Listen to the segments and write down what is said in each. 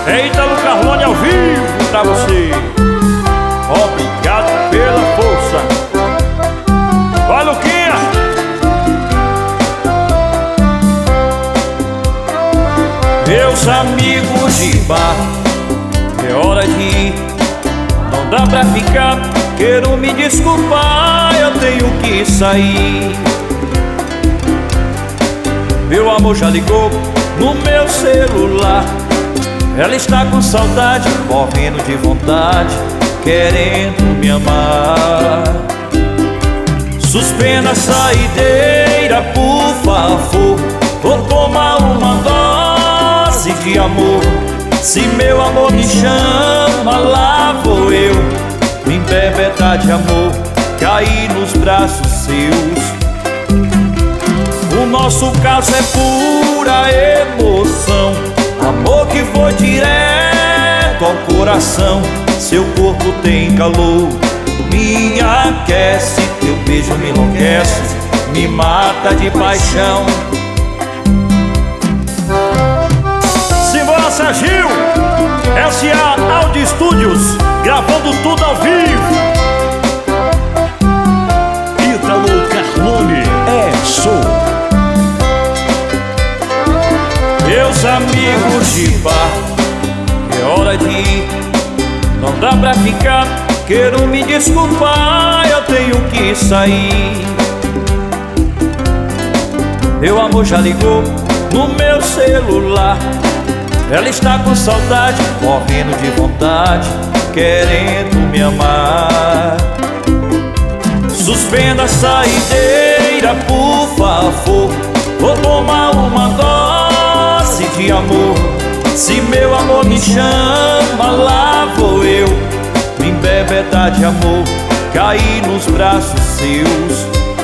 É Ítalo Carlone ao vivo pra você. Obrigado pela força. Vai, Luquinha! Meus amigos de bar, é hora de ir, não dá pra ficar. Quero me desculpar, eu tenho que sair. Meu amor já ligou no meu celular. Ela está com saudade, morrendo de vontade, querendo me amar. Suspenda a saideira, por favor. Vou tomar uma dose de amor. Se meu amor me chama, lá vou eu me embebetar de amor, cair nos braços seus. O nosso caso é pura emoção, amor que foi direto ao coração. Seu corpo tem calor, me aquece, teu beijo me enlouquece, me mata de paixão. Simbora, Serginho! S.A. Audio Studios, gravando tudo ao vivo. Ítalo Carlone é show. Meus amigos de bar, é hora de ir, não dá pra ficar. Quero me desculpar, eu tenho que sair. Meu amor já ligou no meu celular. Ela está com saudade, morrendo de vontade, querendo me amar. Suspenda a saideira, por favor. Vou tomar uma dose de amor. Se meu amor me chama, lá vou eu me embebetar de amor, cair nos braços seus.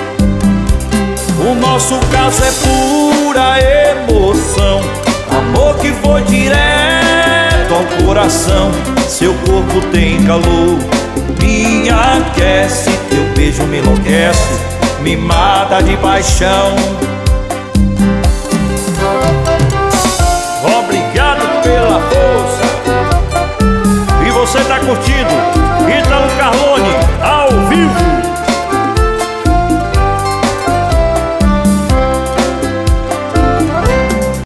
O nosso caso é pura emoção, amor que foi direto ao coração. Seu corpo tem calor, me aquece, teu beijo me enlouquece, me mata de paixão.